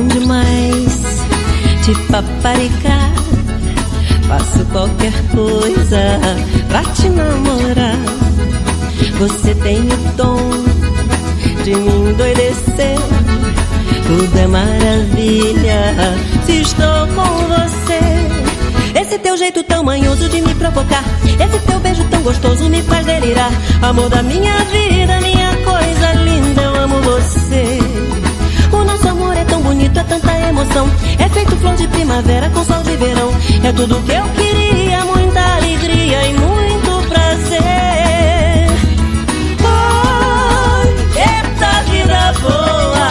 bom demais te paparicar. Faço qualquer coisa pra te namorar. Você tem o dom de me endoidecer. Tudo é maravilha se estou com você. Esse teu jeito tão manhoso de me provocar, esse teu beijo tão gostoso me faz delirar. Amor da minha vida, minha coisa linda, eu amo você. O nosso amor é tão bonito, é tanta emoção. É feito flor de primavera com sol de verão. É tudo que eu queria, muita alegria e muito prazer. Oh, eita vida boa,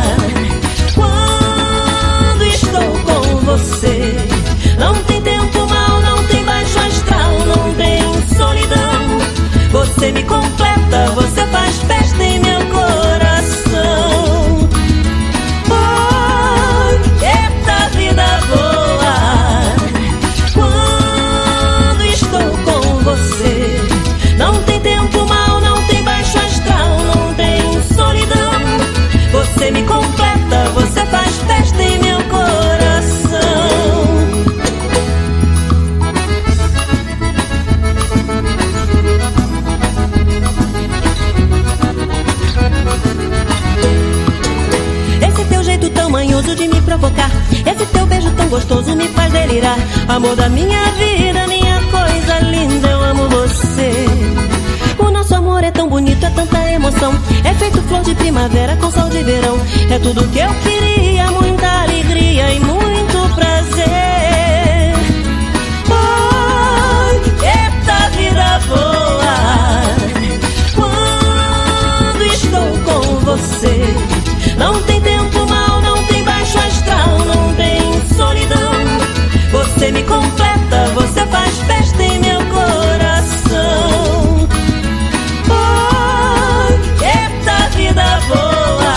quando estou com você. Não tem tempo mal, não tem baixo astral, não tem solidão. Você me completa, você faz festa em meu coração. Não tem tempo mal, não tem baixo astral, não tem solidão. Você me completa, você faz festa em meu coração. Esse teu jeito tão manhoso de me provocar, esse teu beijo tão gostoso me faz delirar. Amor da minha vida, minha coisa linda, eu amo você. O nosso amor é tão bonito, é tanta emoção. É feito flor de primavera com sol de verão. É tudo que eu queria, muita alegria e muito prazer. Oh, eita vida boa, quando estou com você. Não tem tempo mal, não tem baixo astral, não tem solidão. Você me completa, você faz festa em meu coração. Oh, eita vida boa,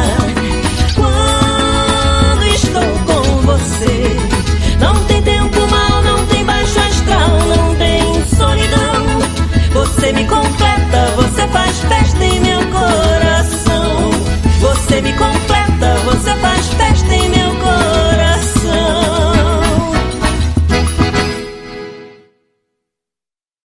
quando estou com você. Não tem tempo mal, não tem baixo astral, não tem solidão. Você me completa, você faz festa em meu